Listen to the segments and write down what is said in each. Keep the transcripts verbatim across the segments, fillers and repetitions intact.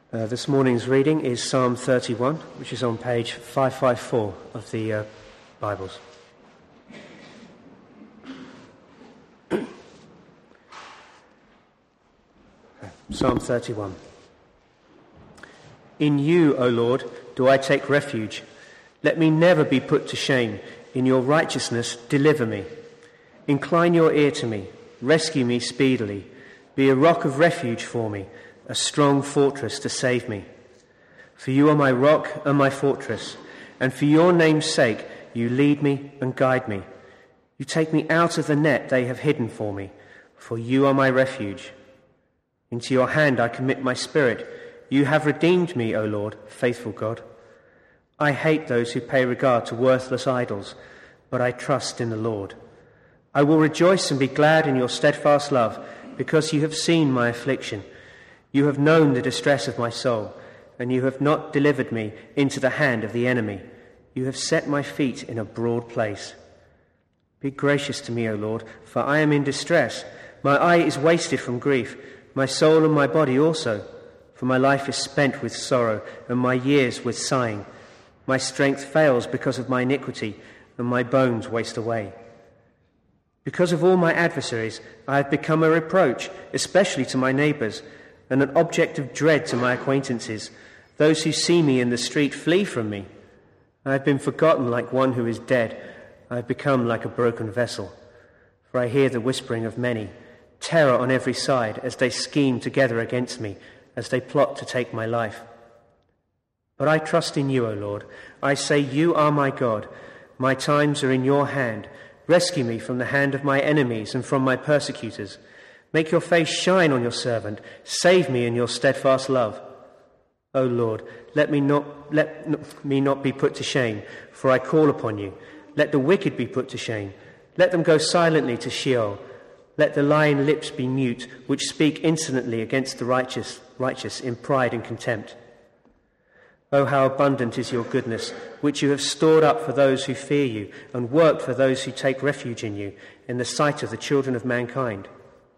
Uh, this morning's reading is Psalm thirty-one, which is on page five fifty-four of the uh, Bibles. Psalm thirty-one. In you, O Lord, do I take refuge. Let me never be put to shame. In your righteousness, deliver me. Incline your ear to me. Rescue me speedily. Be a rock of refuge for me, a strong fortress to save me. For you are my rock and my fortress, and for your name's sake you lead me and guide me. You take me out of the net they have hidden for me, for you are my refuge. Into your hand I commit my spirit. You have redeemed me, O Lord, faithful God. I hate those who pay regard to worthless idols, but I trust in the Lord. I will rejoice and be glad in your steadfast love, because you have seen my affliction. You have known the distress of my soul, and you have not delivered me into the hand of the enemy. You have set my feet in a broad place. Be gracious to me, O Lord, for I am in distress. My eye is wasted from grief, my soul and my body also. For my life is spent with sorrow, and my years with sighing. My strength fails because of my iniquity, and my bones waste away. Because of all my adversaries, I have become a reproach, especially to my neighbours, and an object of dread to my acquaintances. Those who see me in the street flee from me. I have been forgotten like one who is dead. I have become like a broken vessel. For I hear the whispering of many, terror on every side as they scheme together against me, as they plot to take my life. But I trust in you, O Lord. I say, you are my God. My times are in your hand. Rescue me from the hand of my enemies and from my persecutors. Make your face shine on your servant. Save me in your steadfast love. O Lord, let me not let me not be put to shame, for I call upon you. Let the wicked be put to shame. Let them go silently to Sheol. Let the lying lips be mute, which speak insolently against the righteous, righteous in pride and contempt. Oh, how abundant is your goodness, which you have stored up for those who fear you, and worked for those who take refuge in you, in the sight of the children of mankind.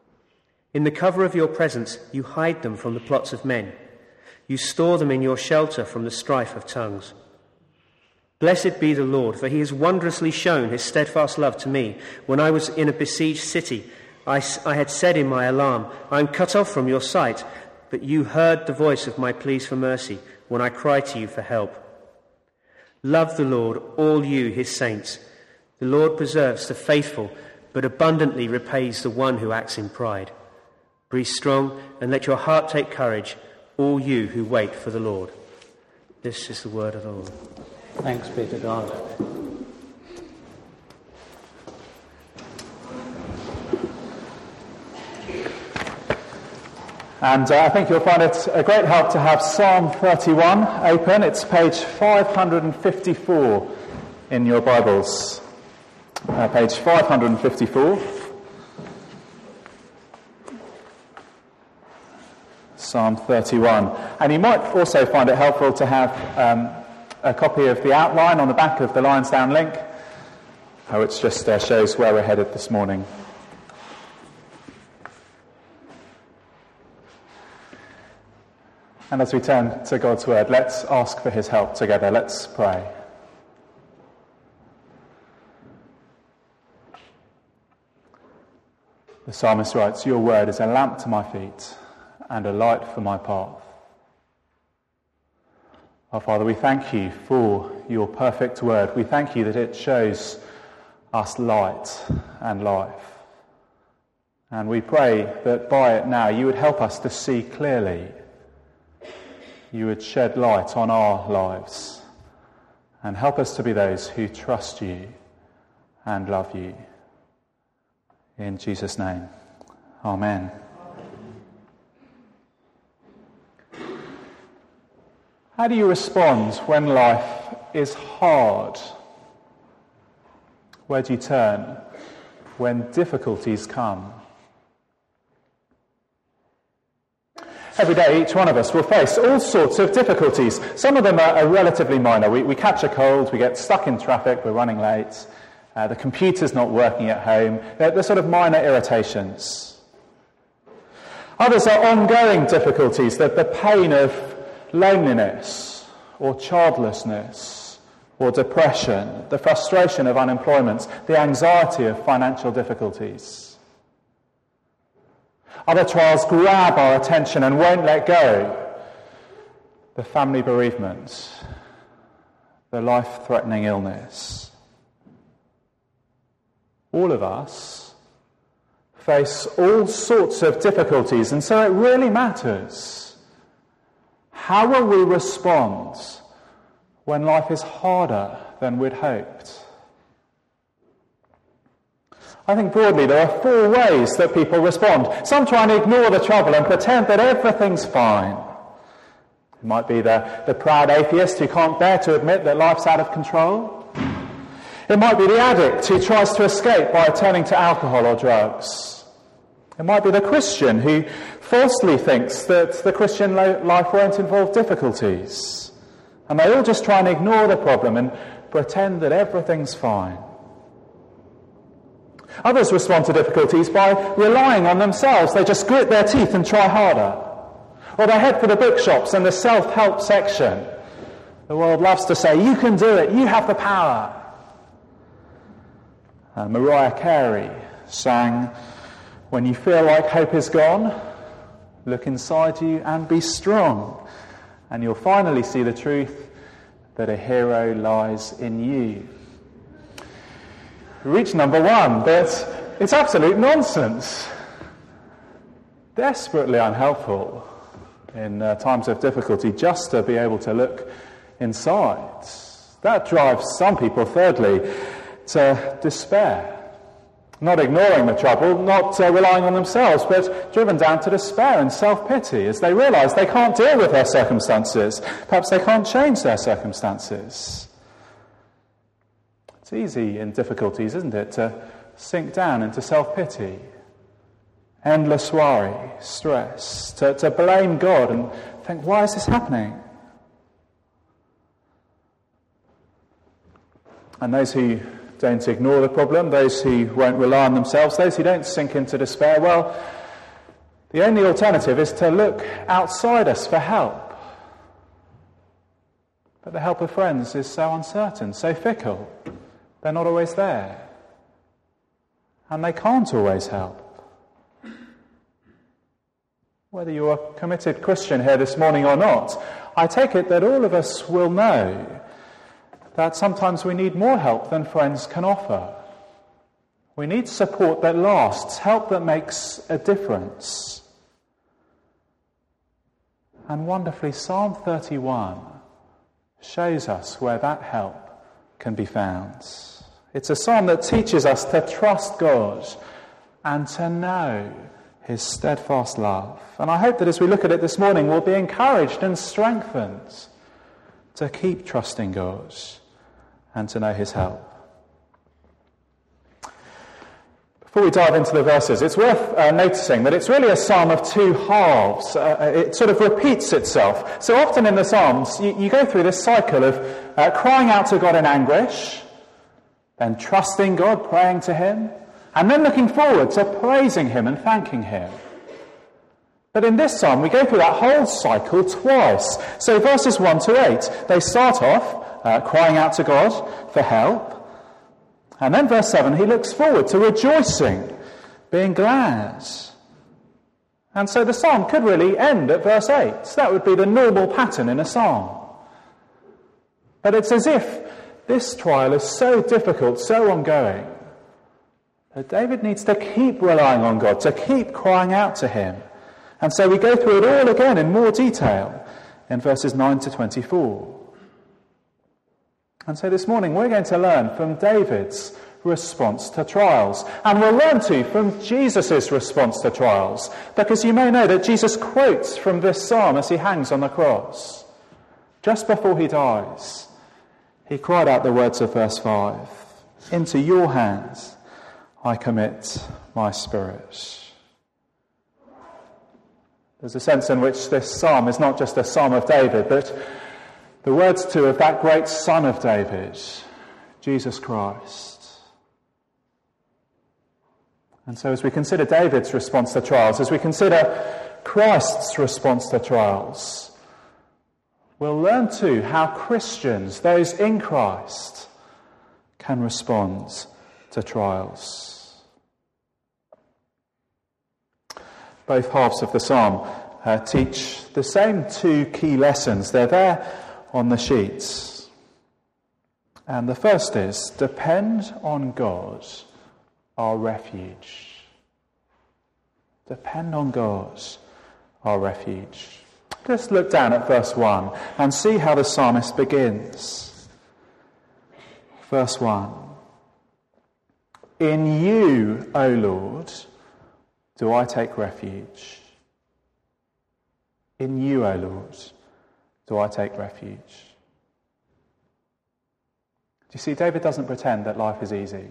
In the cover of your presence you hide them from the plots of men. You store them in your shelter from the strife of tongues. Blessed be the Lord, for he has wondrously shown his steadfast love to me. When I was in a besieged city, I, I had said in my alarm, I am cut off from your sight, but you heard the voice of my pleas for mercy when I cried to you for help. Love the Lord, all you, his saints. The Lord preserves the faithful, but abundantly repays the one who acts in pride. Be strong and let your heart take courage, all you who wait for the Lord. This is the word of the Lord. Thanks be to God. And uh, I think you'll find it a great help to have Psalm thirty-one open. It's page five fifty-four in your Bibles. Uh, page five fifty-four. Psalm thirty-one. And you might also find it helpful to have um, a copy of the outline on the back of the Lionsdown link, uh, which just uh, shows where we're headed this morning. And as we turn to God's word, let's ask for his help together. Let's pray. The psalmist writes, your word is a lamp to my feet and a light for my path. Our Father, we thank you for your perfect word. We thank you that it shows us light and life. And we pray that by it now you would help us to see clearly. You would shed light on our lives and help us to be those who trust you and love you. In Jesus' name, amen. How do you respond when life is hard? Where do you turn when difficulties come? Every day, each one of us will face all sorts of difficulties. Some of them are, are relatively minor. We, we catch a cold, we get stuck in traffic, we're running late, uh, the computer's not working at home. They're, they're sort of minor irritations. Others are ongoing difficulties, the, the pain of loneliness or childlessness or depression, the frustration of unemployment, the anxiety of financial difficulties. Other trials grab our attention and won't let go. The family bereavement, the life-threatening illness. All of us face all sorts of difficulties, and so it really matters. How will we respond when life is harder than we'd hoped? I think broadly there are four ways that people respond. Some try and ignore the trouble and pretend that everything's fine. It might be the, the proud atheist who can't bear to admit that life's out of control. It might be the addict who tries to escape by turning to alcohol or drugs. It might be the Christian who falsely thinks that the Christian life won't involve difficulties. And they all just try and ignore the problem and pretend that everything's fine. Others respond to difficulties by relying on themselves. They just grit their teeth and try harder. Or they head for the bookshops and the self-help section. The world loves to say, you can do it, you have the power. Uh, Mariah Carey sang, when you feel like hope is gone, look inside you and be strong. And you'll finally see the truth that a hero lies in you. We reach number one, but it's absolute nonsense. Desperately unhelpful in uh, times of difficulty just to be able to look inside. That drives some people, thirdly, to despair. Not ignoring the trouble, not uh, relying on themselves, but driven down to despair and self-pity as they realise they can't deal with their circumstances. Perhaps they can't change their circumstances. It's easy in difficulties, isn't it, to sink down into self-pity, endless worry, stress, to, to blame God and think, why is this happening? And those who don't ignore the problem, those who won't rely on themselves, those who don't sink into despair, well, the only alternative is to look outside us for help. But the help of friends is so uncertain, so fickle. They're not always there. And they can't always help. Whether you're a committed Christian here this morning or not, I take it that all of us will know that sometimes we need more help than friends can offer. We need support that lasts, help that makes a difference. And wonderfully, Psalm thirty-one shows us where that help can be found. It's a psalm that teaches us to trust God and to know his steadfast love. And I hope that as we look at it this morning, we'll be encouraged and strengthened to keep trusting God and to know his help. Before we dive into the verses, it's worth uh, noticing that it's really a psalm of two halves. Uh, it sort of repeats itself. So often in the psalms, you, you go through this cycle of uh, crying out to God in anguish, then trusting God, praying to him, and then looking forward to praising him and thanking him. But in this psalm, we go through that whole cycle twice. So verses one to eight, they start off uh, crying out to God for help. And then verse seven, he looks forward to rejoicing, being glad. And so the psalm could really end at verse eight. So that would be the normal pattern in a psalm. But it's as if this trial is so difficult, so ongoing, that David needs to keep relying on God, to keep crying out to him. And so we go through it all again in more detail in verses nine to twenty-four. And so this morning we're going to learn from David's response to trials. And we'll learn too from Jesus' response to trials. Because you may know that Jesus quotes from this psalm as he hangs on the cross. Just before he dies, he cried out the words of verse five, "Into your hands I commit my spirit." There's a sense in which this psalm is not just a psalm of David, but the words too of that great Son of David, Jesus Christ. And so as we consider David's response to trials, as we consider Christ's response to trials, we'll learn too how Christians, those in Christ, can respond to trials. Both halves of the psalm uh, teach the same two key lessons. They're there on the sheets. And the first is, depend on God, our refuge. Depend on God, our refuge. Just look down at verse one and see how the psalmist begins. Verse one. In you, O Lord, do I take refuge. In you, O Lord, do I take refuge. Do you see, David doesn't pretend that life is easy.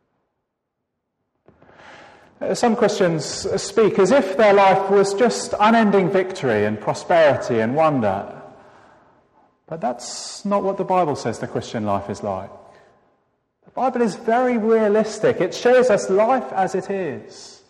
Some Christians speak as if their life was just unending victory and prosperity and wonder. But that's not what the Bible says the Christian life is like. The Bible is very realistic. It shows us life as it is.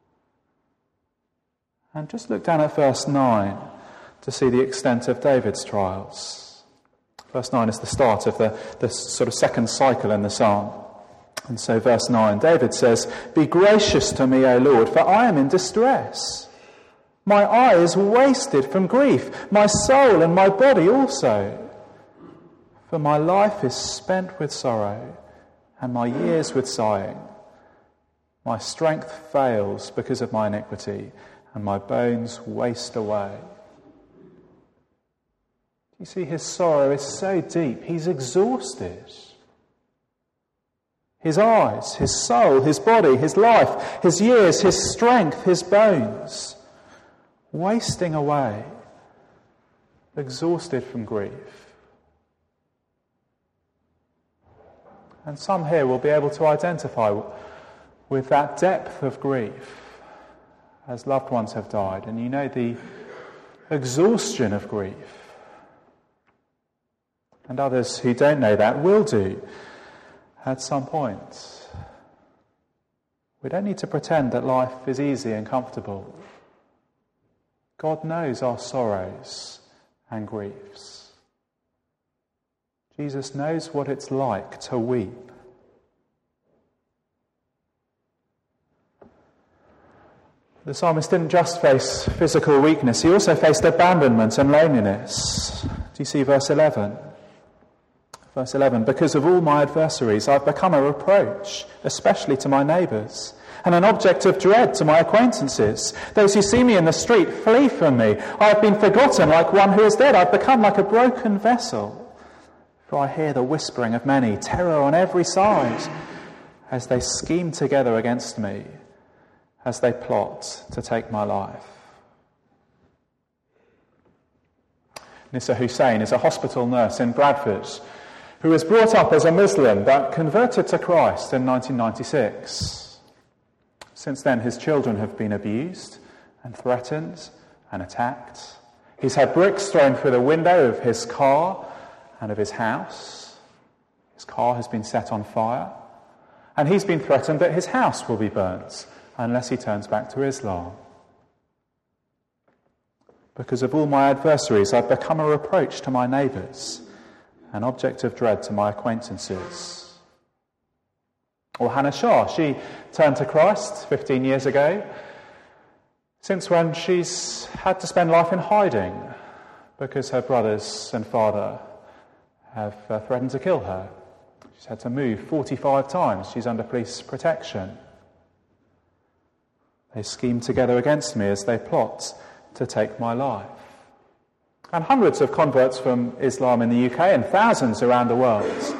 And just look down at verse nine to see the extent of David's trials. Verse nine is the start of the, the sort of second cycle in the psalm. And so verse nine, David says, "Be gracious to me, O Lord, for I am in distress. My eye is wasted from grief, my soul and my body also. For my life is spent with sorrow, and my years with sighing. My strength fails because of my iniquity, and my bones waste away." You see, his sorrow is so deep, he's exhausted. His eyes, his soul, his body, his life, his years, his strength, his bones, wasting away, exhausted from grief. And some here will be able to identify with that depth of grief as loved ones have died, and you know the exhaustion of grief. And others who don't know that will do at some point. We don't need to pretend that life is easy and comfortable. God knows our sorrows and griefs. Jesus knows what it's like to weep. The psalmist didn't just face physical weakness, he also faced abandonment and loneliness. Do you see verse eleven? Verse eleven, "Because of all my adversaries, I've become a reproach, especially to my neighbours, and an object of dread to my acquaintances. Those who see me in the street flee from me. I have been forgotten like one who is dead. I've become like a broken vessel. For I hear the whispering of many, terror on every side, as they scheme together against me, as they plot to take my life." Nissa Hussain is a hospital nurse in Bradford who was brought up as a Muslim but converted to Christ in nineteen ninety-six. Since then, his children have been abused and threatened and attacked. He's had bricks thrown through the window of his car and of his house. His car has been set on fire. And he's been threatened that his house will be burnt unless he turns back to Islam. "Because of all my adversaries, I've become a reproach to my neighbours, an object of dread to my acquaintances." Or Hannah Shah, she turned to Christ fifteen years ago, since when she's had to spend life in hiding because her brothers and father have uh, threatened to kill her. She's had to move forty-five times. She's under police protection. "They scheme together against me as they plot to take my life." And hundreds of converts from Islam in the U K and thousands around the world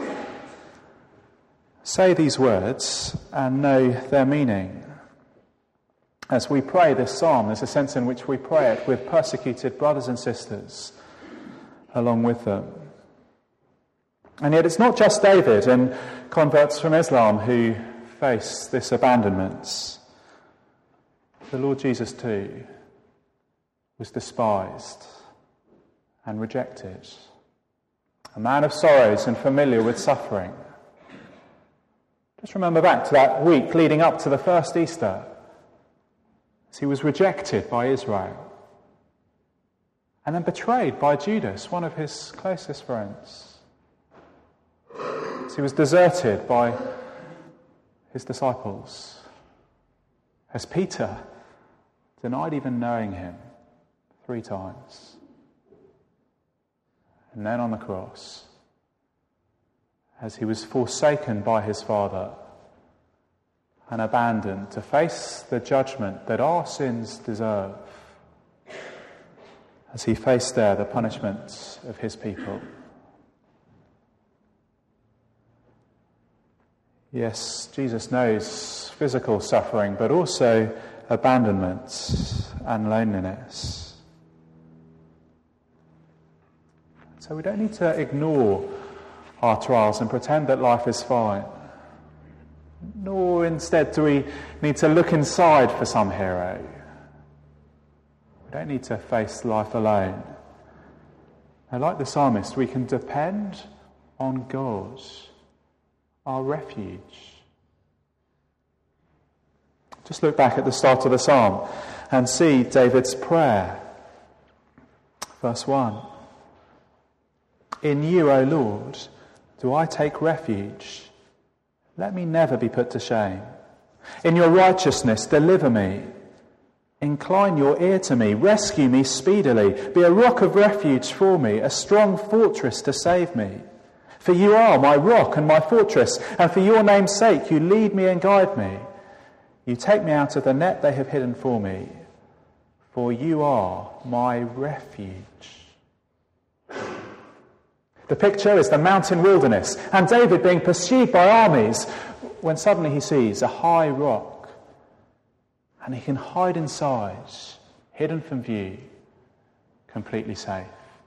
say these words and know their meaning. As we pray this psalm, there's a sense in which we pray it with persecuted brothers and sisters along with them. And yet it's not just David and converts from Islam who face this abandonment. The Lord Jesus too was despised and rejected. A man of sorrows and familiar with suffering. Just remember back to that week leading up to the first Easter, as he was rejected by Israel. and then betrayed by Judas, one of his closest friends. As he was deserted by his disciples. As Peter denied even knowing him three times. And then on the cross, as he was forsaken by his Father and abandoned to face the judgment that our sins deserve, as he faced there the punishment of his people. Yes, Jesus knows physical suffering, but also abandonment and loneliness. So we don't need to ignore our trials and pretend that life is fine. Nor instead do we need to look inside for some hero. We don't need to face life alone. And like the psalmist, we can depend on God, our refuge. Just look back at the start of the psalm and see David's prayer. Verse one. In you, O Lord, do I take refuge. Let me never be put to shame. In your righteousness, deliver me. Incline your ear to me. Rescue me speedily. Be a rock of refuge for me, a strong fortress to save me. For you are my rock and my fortress, and for your name's sake you lead me and guide me. You take me out of the net they have hidden for me, for you are my refuge. The picture is the mountain wilderness, and David being pursued by armies, when suddenly he sees a high rock, and he can hide inside, hidden from view, completely safe.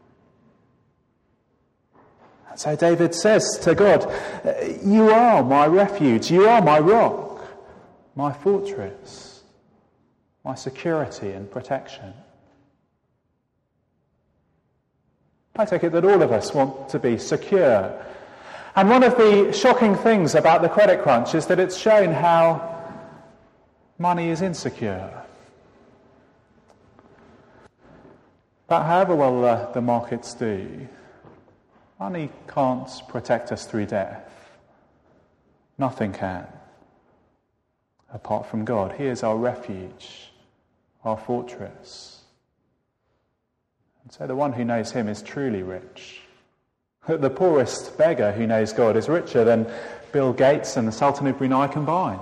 And so David says to God, you are my refuge, you are my rock, my fortress, my security and protection. I take it that all of us want to be secure. And one of the shocking things about the credit crunch is that it's shown how money is insecure. But however well uh, the markets do, money can't protect us through death. Nothing can. Apart from God. He is our refuge, our fortress. And so the one who knows him is truly rich. The poorest beggar who knows God is richer than Bill Gates and the Sultan of Brunei combined.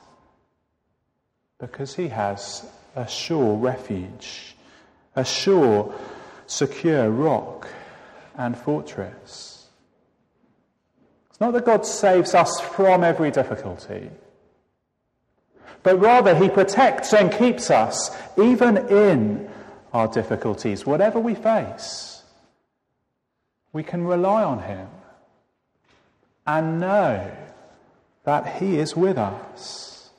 Because he has a sure refuge, a sure, secure rock and fortress. It's not that God saves us from every difficulty, but rather he protects and keeps us even in our difficulties, whatever we face. We can rely on him and know that he is with us.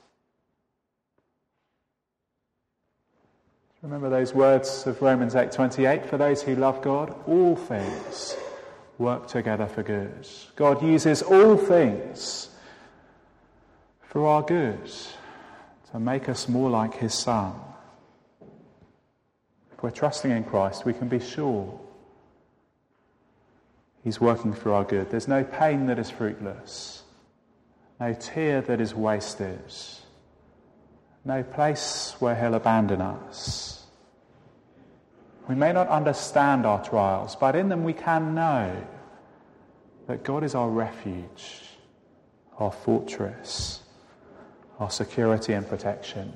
Remember those words of Romans eight twenty-eight, for those who love God, all things work together for good. God uses all things for our good, to make us more like his Son. If we're trusting in Christ, we can be sure he's working for our good. There's no pain that is fruitless, no tear that is wasted, no place where he'll abandon us. We may not understand our trials, but in them we can know that God is our refuge, our fortress, our security and protection.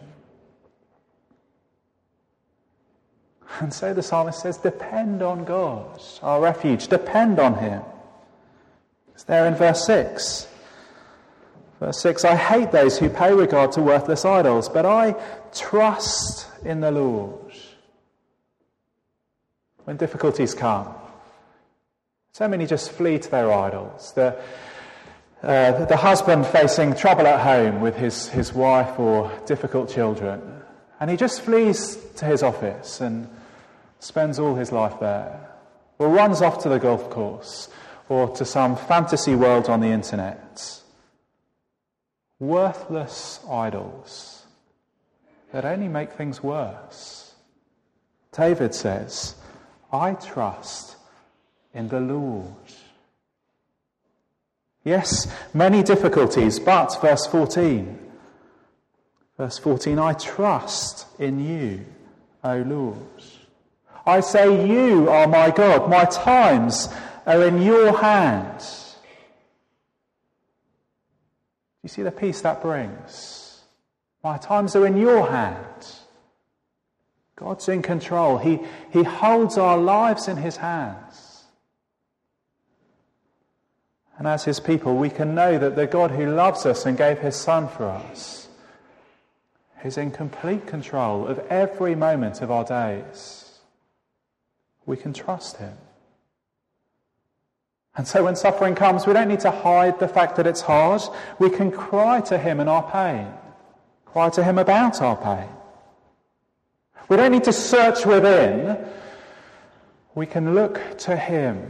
And so the psalmist says, depend on God, our refuge, depend on him. It's there in verse six. Verse six, I hate those who pay regard to worthless idols, but I trust in the Lord. When difficulties come, so many just flee to their idols. The, uh, the husband facing trouble at home with his, his wife or difficult children, and he just flees to his office and spends all his life there, or runs off to the golf course, or to some fantasy world on the internet. Worthless idols that only make things worse. David says, I trust in the Lord. Yes, many difficulties, but verse fourteen. Verse fourteen, I trust in you, O Lord. I say you are my God. My times are in your hand. Do you see the peace that brings? My times are in your hand. God's in control. He, he holds our lives in his hands. And as his people, we can know that the God who loves us and gave his Son for us is in complete control of every moment of our days. We can trust him. And so when suffering comes, we don't need to hide the fact that it's hard. We can cry to him in our pain. Cry to him about our pain. We don't need to search within. We can look to him,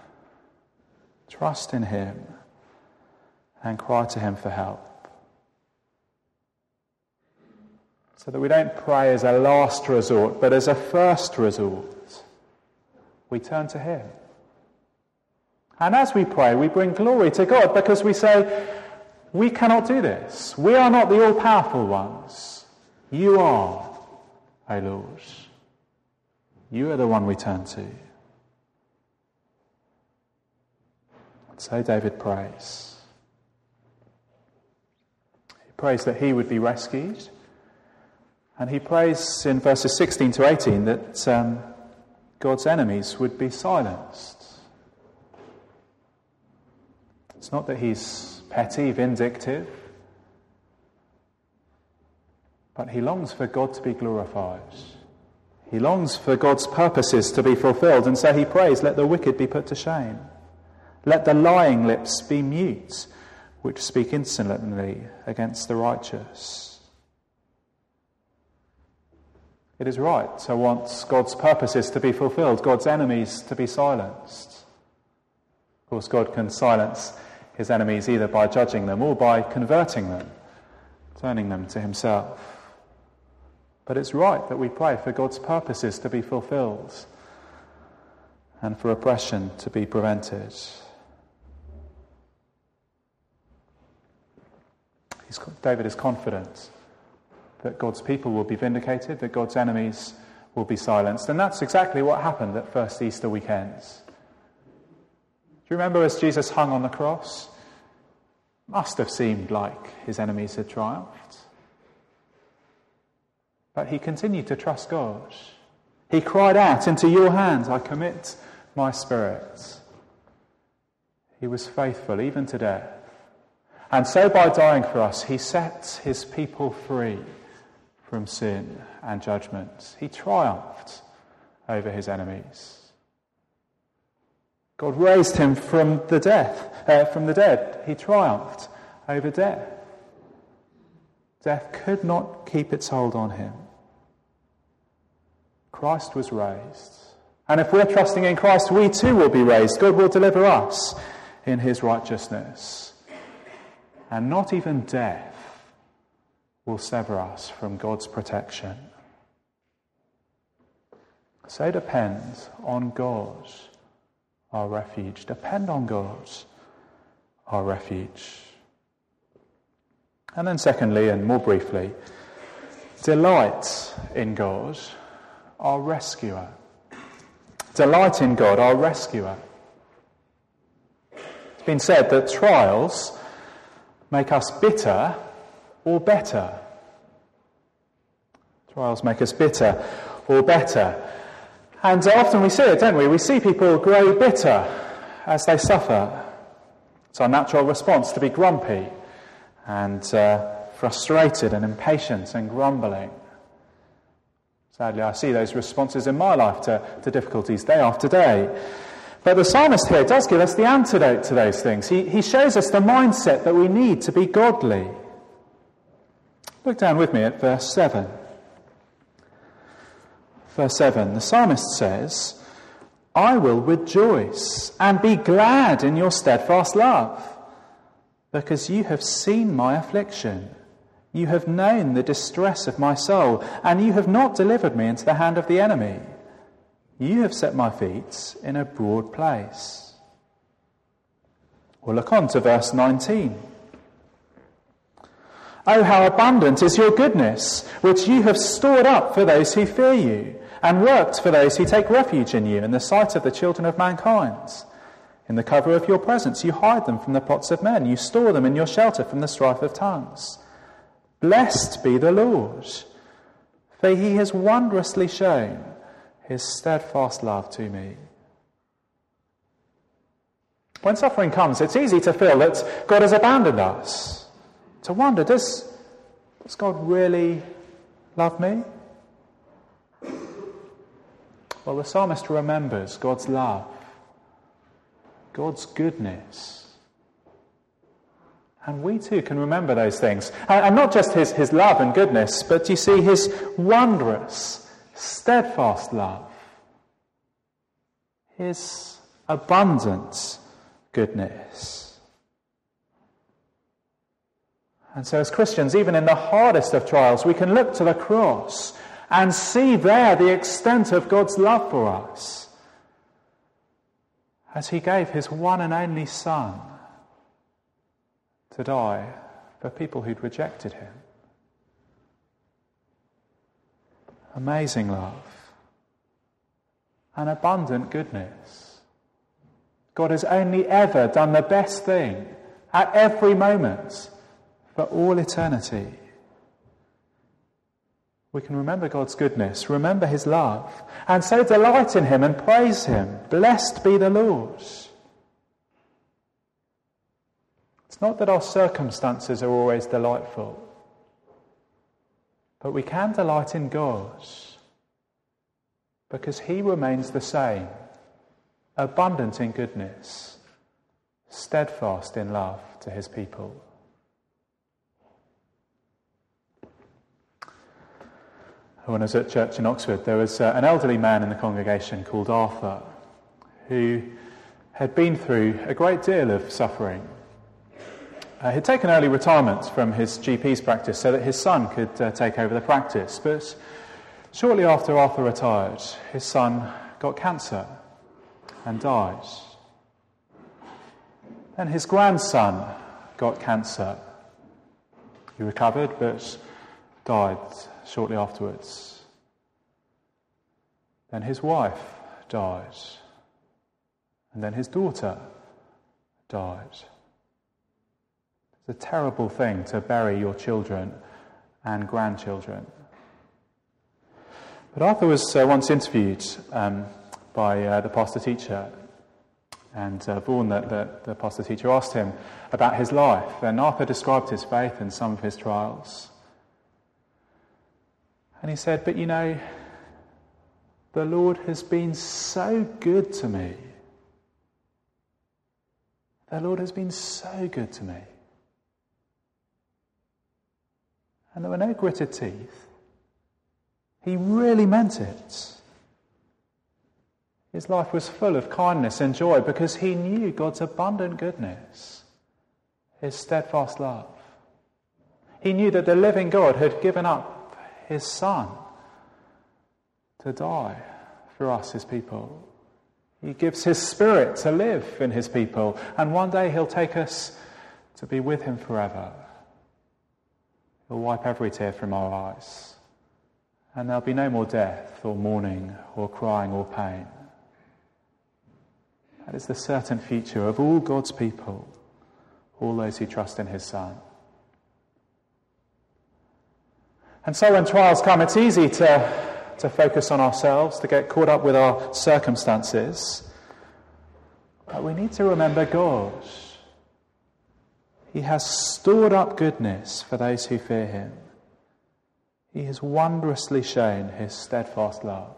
trust in him, and cry to him for help. So that we don't pray as a last resort, but as a first resort. We turn to him. And as we pray, we bring glory to God because we say, we cannot do this. We are not the all-powerful ones. You are, O Lord. You are the one we turn to. And so David prays. He prays that he would be rescued. And he prays in verses sixteen to eighteen that um, God's enemies would be silenced. It's not that he's petty, vindictive, but he longs for God to be glorified. He longs for God's purposes to be fulfilled, and so he prays, let the wicked be put to shame. Let the lying lips be mute, which speak insolently against the righteous. It is right to want God's purposes to be fulfilled, God's enemies to be silenced. Of course, God can silence his enemies either by judging them or by converting them, turning them to himself. But it's right that we pray for God's purposes to be fulfilled and for oppression to be prevented. He's, David is confident that God's people will be vindicated, that God's enemies will be silenced. And that's exactly what happened at first Easter weekend. Do you remember as Jesus hung on the cross? Must have seemed like his enemies had triumphed. But he continued to trust God. He cried out, into your hands I commit my spirit. He was faithful even to death. And so by dying for us, he set his people free from sin and judgment. He triumphed over his enemies. God raised him from the death, uh, from the dead. He triumphed over death. Death could not keep its hold on him. Christ was raised. And if we're trusting in Christ, we too will be raised. God will deliver us in his righteousness. And not even death will sever us from God's protection. So depend on God, our refuge. Depend on God, our refuge. And then secondly, and more briefly, delight in God, our rescuer. Delight in God, our rescuer. It's been said that trials make us bitter or better. Trials make us bitter or better. And often we see it, don't we? We see people grow bitter as they suffer. It's our natural response to be grumpy and uh, frustrated and impatient and grumbling. Sadly, I see those responses in my life to, to difficulties day after day. But the psalmist here does give us the antidote to those things. He, he shows us the mindset that we need to be godly. Look down with me at verse seven. Verse seven, the psalmist says, I will rejoice and be glad in your steadfast love, because you have seen my affliction. You have known the distress of my soul, and you have not delivered me into the hand of the enemy. You have set my feet in a broad place. We'll look on to verse nineteen. Oh, how abundant is your goodness, which you have stored up for those who fear you, and worked for those who take refuge in you in the sight of the children of mankind. In the cover of your presence you hide them from the plots of men. You store them in your shelter from the strife of tongues. Blessed be the Lord, for he has wondrously shown his steadfast love to me. When suffering comes, it's easy to feel that God has abandoned us. To wonder, does, does God really love me? Well, the psalmist remembers God's love, God's goodness. And we too can remember those things. And not just his, his love and goodness, but you see his wondrous, steadfast love. His abundant goodness. And so as Christians, even in the hardest of trials, we can look to the cross and see there the extent of God's love for us, as he gave his one and only Son to die for people who'd rejected him. Amazing love. An abundant goodness. God has only ever done the best thing at every moment for all eternity. We can remember God's goodness, remember his love, and so delight in him and praise him. Blessed be the Lord. It's not that our circumstances are always delightful, but we can delight in God because he remains the same, abundant in goodness, steadfast in love to his people. When I was at church in Oxford, there was uh, an elderly man in the congregation called Arthur who had been through a great deal of suffering. Uh, he'd taken early retirement from his G P's practice so that his son could uh, take over the practice. But shortly after Arthur retired, his son got cancer and died. Then his grandson got cancer. He recovered but died shortly afterwards. Then his wife died. And then his daughter died. It's a terrible thing to bury your children and grandchildren. But Arthur was uh, once interviewed um, by uh, the pastor teacher, and uh, Vaughan, the, the, the pastor teacher, asked him about his life, and Arthur described his faith and some of his trials. And he said, but you know, the Lord has been so good to me. The Lord has been so good to me. And there were no gritted teeth. He really meant it. His life was full of kindness and joy because he knew God's abundant goodness, his steadfast love. He knew that the living God had given up his Son to die for us, his people. He gives his Spirit to live in his people, and one day he'll take us to be with him forever. He'll wipe every tear from our eyes, and there'll be no more death or mourning or crying or pain. That is the certain future of all God's people, all those who trust in his Son. And so when trials come, it's easy to, to focus on ourselves, to get caught up with our circumstances. But we need to remember God. He has stored up goodness for those who fear him. He has wondrously shown his steadfast love.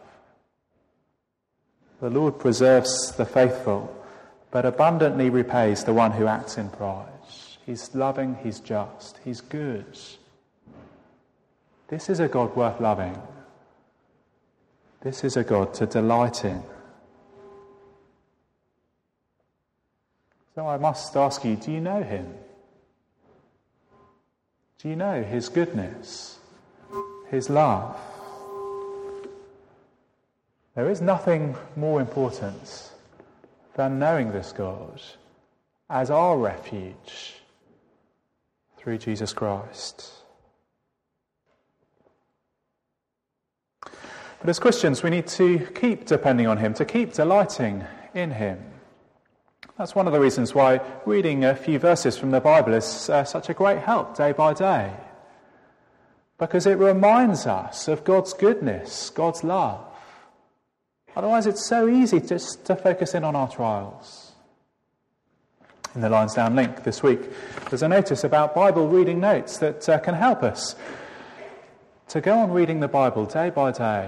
The Lord preserves the faithful, but abundantly repays the one who acts in pride. He's loving, he's just, he's good. This is a God worth loving. This is a God to delight in. So I must ask you, do you know him? Do you know his goodness, his love? There is nothing more important than knowing this God as our refuge through Jesus Christ. But as Christians, we need to keep depending on him, to keep delighting in him. That's one of the reasons why reading a few verses from the Bible is uh, such a great help day by day. Because it reminds us of God's goodness, God's love. Otherwise, it's so easy just to focus in on our trials. In the Lines Down link this week, there's a notice about Bible reading notes that uh, can help us to go on reading the Bible day by day,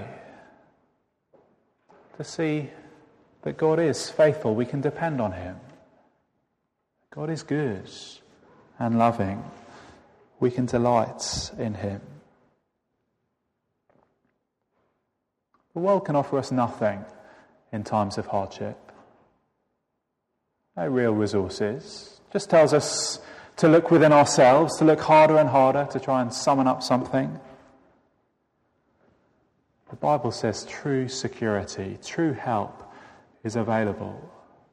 to see that God is faithful, we can depend on him. God is good and loving. We can delight in him. The world can offer us nothing in times of hardship. No real resources. Just tells us to look within ourselves, to look harder and harder to try and summon up something. The Bible says true security, true help is available.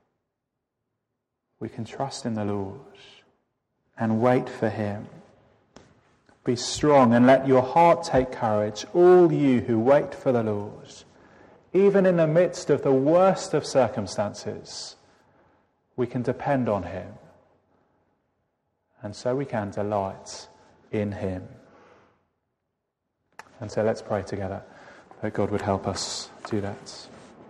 We can trust in the Lord and wait for him. Be strong and let your heart take courage, all you who wait for the Lord. Even in the midst of the worst of circumstances, we can depend on him. And so we can delight in him. And so let's pray together that God would help us do that.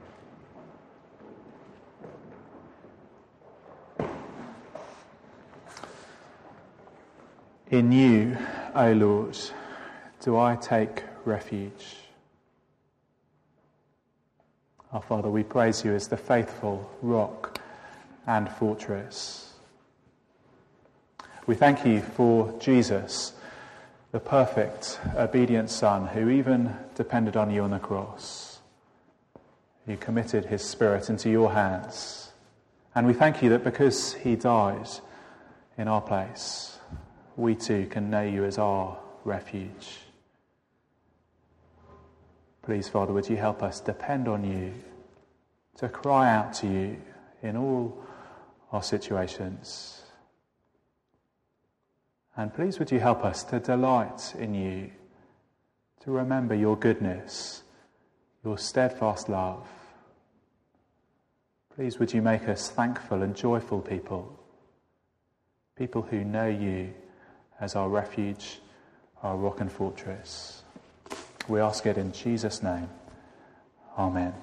In you, O Lord, do I take refuge. Our Father, we praise you as the faithful rock and fortress. We thank you for Jesus, the perfect, obedient Son, who even depended on you on the cross. He committed his spirit into your hands. And we thank you that because he died in our place, we too can know you as our refuge. Please, Father, would you help us depend on you, to cry out to you in all our situations. And please, would you help us to delight in you, to remember your goodness, your steadfast love. Please, would you make us thankful and joyful people, people who know you as our refuge, our rock and fortress. We ask it in Jesus' name. Amen.